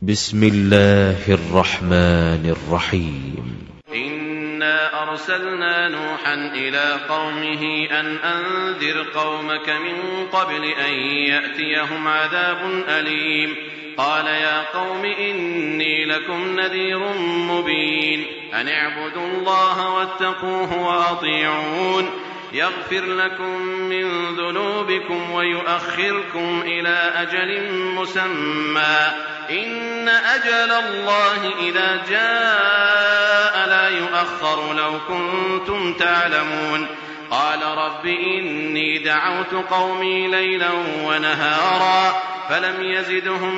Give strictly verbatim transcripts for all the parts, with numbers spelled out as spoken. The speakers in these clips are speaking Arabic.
بسم الله الرحمن الرحيم. إنا أرسلنا نوحا إلى قومه أن أنذر قومك من قبل أن يأتيهم عذاب أليم. قال يا قوم إني لكم نذير مبين أن اعبدوا الله واتقوه وأطيعون يغفر لكم من ذنوبكم ويؤخركم إلى أجل مسمى إن أجل الله إذا جاء لا يؤخر لو كنتم تعلمون. قال رب إني دعوت قومي ليلا ونهارا فلم يزدهم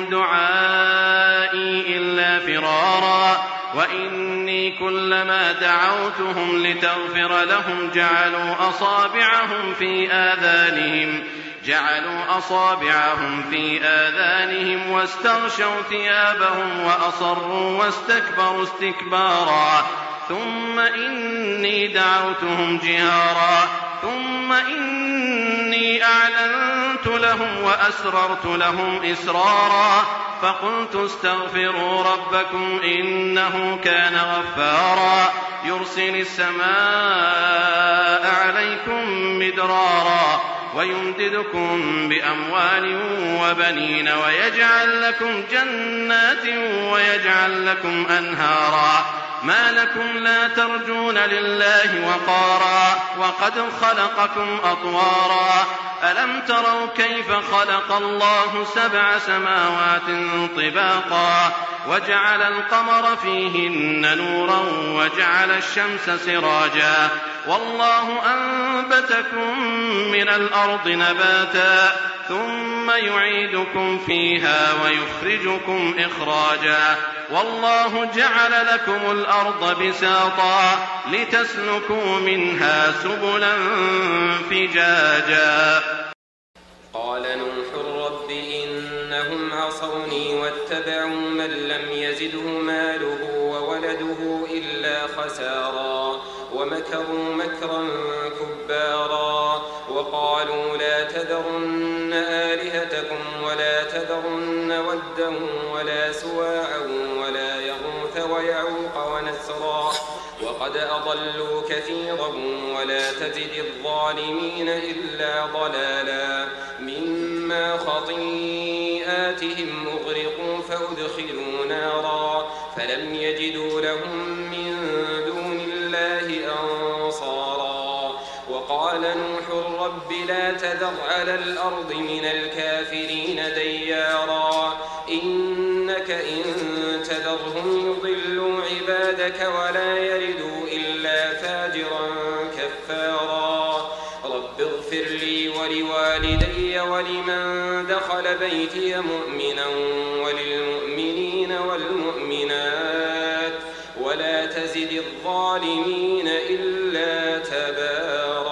دعائي إلا فرارا وإني كلما دعوتهم لتغفر لهم جعلوا أصابعهم في آذانهم جعلوا أصابعهم في آذانهم واستغشوا ثيابهم وأصروا واستكبروا استكبارا ثم إني دعوتهم جهارا ثم إني أعلنت لهم وأسررت لهم إسرارا فقلت استغفروا ربكم إنه كان غفارا يرسل السماء عليكم مدرارا ويمددكم بأموال وبنين ويجعل لكم جنات ويجعل لكم أنهارا ما لكم لا ترجون لله وقارا وقد خلقكم أطوارا ألم تروا كيف خلق الله سبع سماوات طباقا وجعل القمر فيهن نورا وجعل الشمس سراجا والله أنبتكم من الأرض نباتا ثم يعيدكم فيها ويخرجكم إخراجا والله جعل لكم الأرض بساطا لتسلكوا منها سبلا فجاجا. قال نوح رب إنهم عصوني واتبعوا من لم يزده ماله وولده إلا خسارا ومكروا مكرا كبارا وقالوا لا تذرن آلهتكم ولا تذرن ودا ولا سواعا ولا يغوث ويعوق ونسرا وقد أضلوا كثيرا ولا تزد الظالمين إلا ضلالا مما خطيئاتهم أغرقوا فأدخلوا نارا فلم يجدوا لهم من دون الله أنصارا. وقال نوح رب لا تذر على الأرض من الكافرين ديارا إنك إن تذرهم يضلوا عبادك ولا يلدوا إلا فاجرا كفارا. رب اغفر لي ولوالدي ولمن دخل بيتي مؤمنا وللمؤمنين والمؤمنات ولا تزد الظالمين إلا تبارا.